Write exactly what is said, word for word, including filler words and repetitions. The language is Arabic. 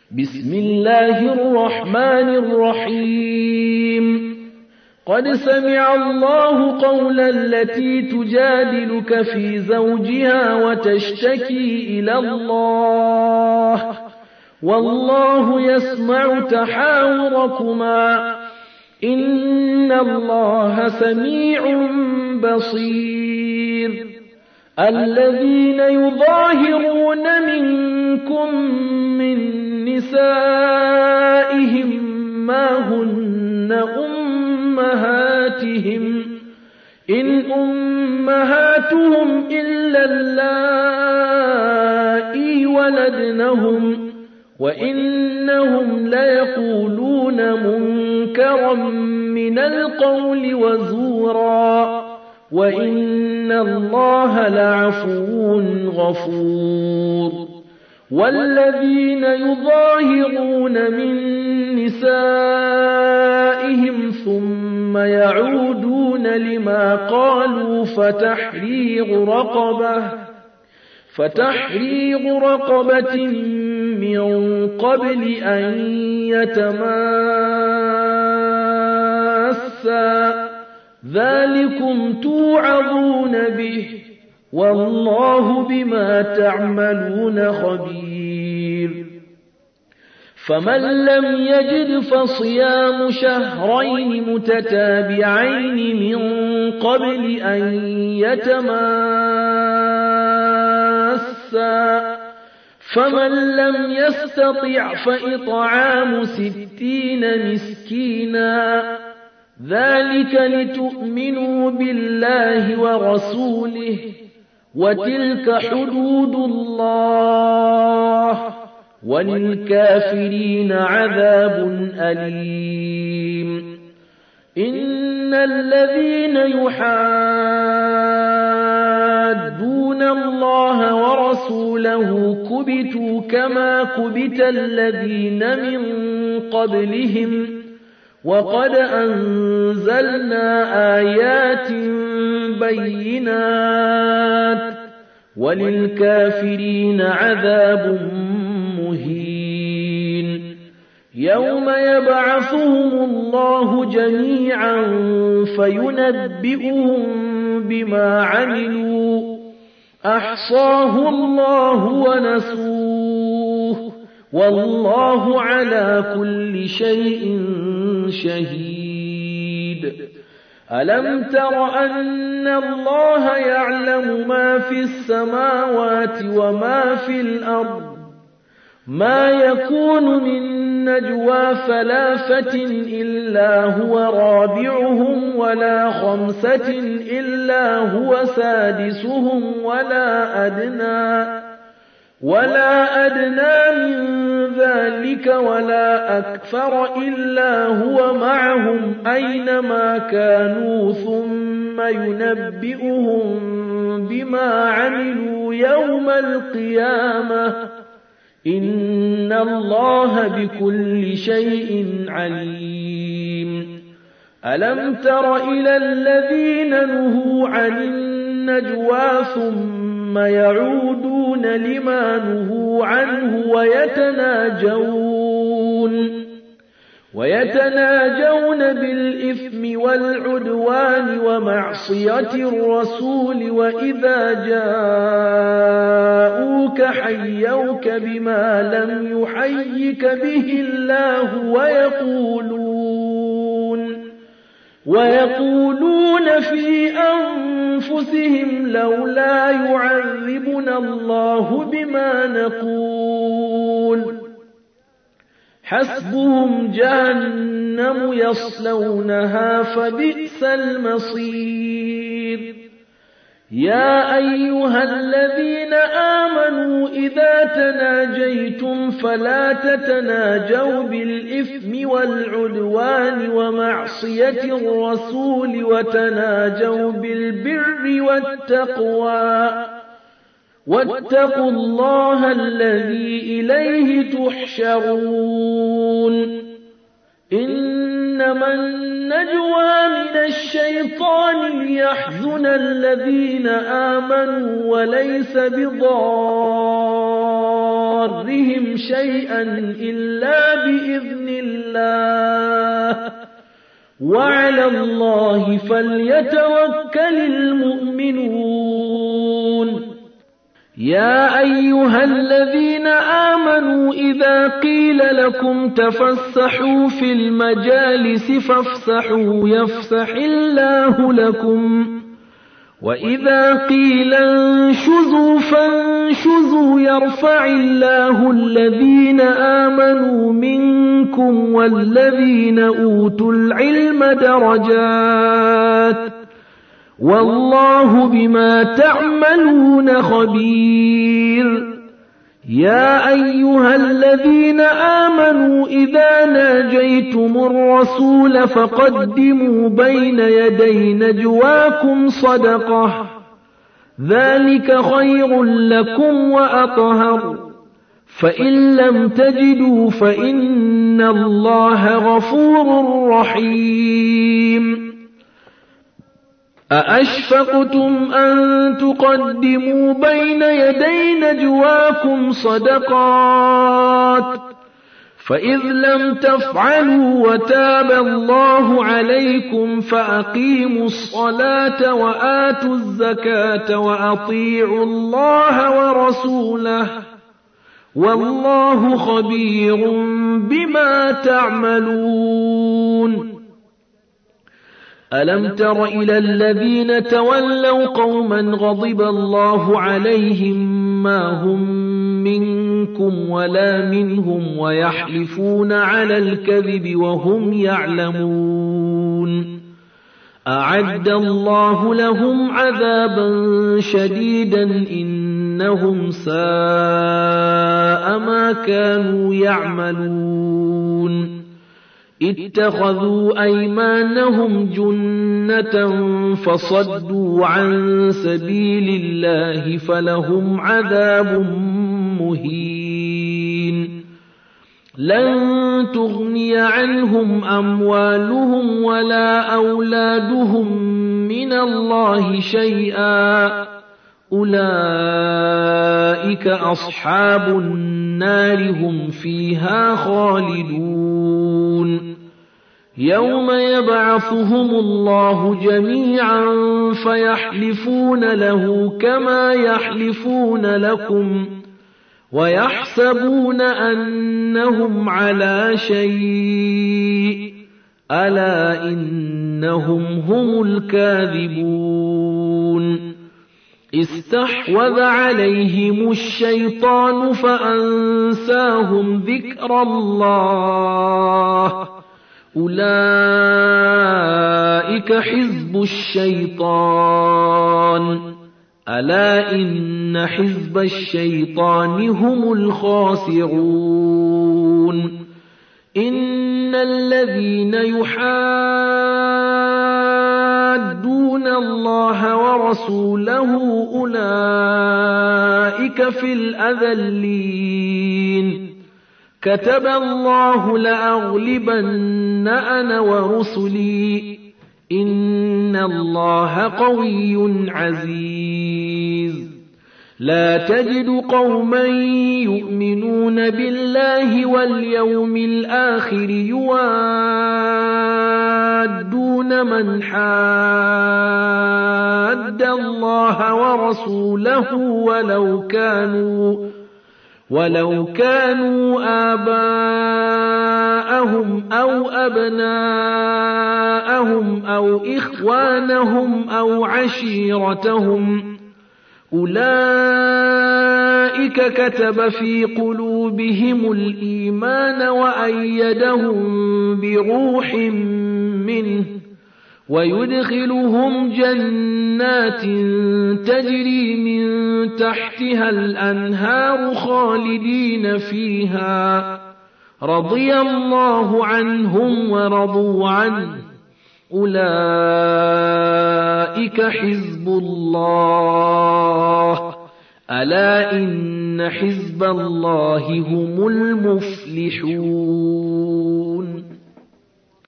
بسم الله الرحمن الرحيم قد سمع الله قول التي تجادلك في زوجها وتشتكي إلى الله والله يسمع تحاوركما إن الله سميع بصير الذين يظاهرون منكم من نسائهم ما هن أمهاتهم إن أمهاتهم إلا اللائي ولدنهم وإنهم ليقولون منكرا من القول وزورا وإن الله لعفو غفور والذين يظاهرون من نسائهم ثم يعودون لما قالوا فتحرير رقبة فتحرير رقبة من قبل أن يتماسا ذلكم توعظون به والله بما تعملون خبير فمن لم يجد فصيام شهرين متتابعين من قبل أن يتماسا فمن لم يستطع فإطعام ستين مسكينا ذلك لتؤمنوا بالله ورسوله وتلك حدود الله وللكافرين عذاب أليم إن الذين يحادون الله ورسوله كبتوا كما كبت الذين من قبلهم وقد أنزلنا آيات بينات وللكافرين عذاب مهين يوم يبعثهم الله جميعا فينبئهم بما عملوا أحصاه الله ونسوه والله على كل شيء شهيد ألم تر أن الله يعلم ما في السماوات وما في الأرض ما يكون من نجوى ثلاثة إلا هو رابعهم ولا خمسة إلا هو سادسهم ولا أدنى ولا أدنى من ذلك ولا أكثر إلا هو معهم أينما كانوا ثم ينبئهم بما عملوا يوم القيامة إن الله بكل شيء عليم ألم تر إلى الذين نهوا عن النجوى ثم يعودون لما نهوا عنه ويتناجون ويتناجون بالإثم والعدوان ومعصية الرسول وإذا جاءوك حيوك بما لم يحيك به الله ويقولون ويقولون في أنفسهم لولا يعذبنا الله بما نقول حسبهم جهنم يصلونها فبئس المصير يا أيها الذين آمنوا إذا تناجيتم فلا تتناجوا بالإثم والعدوان ومعصية الرسول وتناجوا بالبر والتقوى واتقوا الله الذي إليه تحشرون إنما النجوى من الشيطان ليحزن الذين آمنوا وليس بضار ضرهم شيئا إلا بإذن الله وعلى الله فليتوكل المؤمنون يا أيها الذين آمنوا إذا قيل لكم تفسحوا في المجالس فافسحوا يفسح الله لكم وإذا قيل انشزوا فانشزوا يرفع الله الذين آمنوا منكم والذين أوتوا العلم درجات والله بما تعملون خبير يا أيها الذين آمنوا إذا ناجيتم الرسول فقدموا بين يدي نجواكم صدقة ذلك خير لكم وأطهر فإن لم تجدوا فإن الله غفور رحيم أأشفقتم أن تقدموا بين يدي نجواكم صدقات فإذ لم تفعلوا وتاب الله عليكم فأقيموا الصلاة وآتوا الزكاة وأطيعوا الله ورسوله والله خبير بما تعملون ألم تر إلى الذين تولوا قوما غضب الله عليهم ما هم منكم ولا منهم ويحلفون على الكذب وهم يعلمون أعد الله لهم عذابا شديدا إنهم ساء ما كانوا يعملون اتخذوا أيمانهم جنة فصدوا عن سبيل الله فلهم عذاب مهين لن تغني عنهم أموالهم ولا أولادهم من الله شيئا أولئك أصحاب النار هم فيها خالدون يوم يبعثهم الله جميعا فيحلفون له كما يحلفون لكم ويحسبون أنهم على شيء ألا إنهم هم الكاذبون استحوذ عليهم الشيطان فأنساهم ذكر الله أولئك حزب الشيطان ألا إن حزب الشيطان هم الخاسرون إن الذين يحادون الله ورسوله أولئك في الأذلين كتب الله لأغلبن أنا ورسلي إن الله قوي عزيز لا تجد قوما يؤمنون بالله واليوم الآخر يوادون من حاد الله ورسوله ولو كانوا ولو كانوا آباءهم أو أبناءهم أو إخوانهم أو عشيرتهم أولئك كتب في قلوبهم الإيمان وأيدهم بروح منه ويدخلهم جنات تجري من تحتها الأنهار خالدين فيها رضي الله عنهم ورضوا عنه أولئك حزب الله ألا إن حزب الله هم المفلحون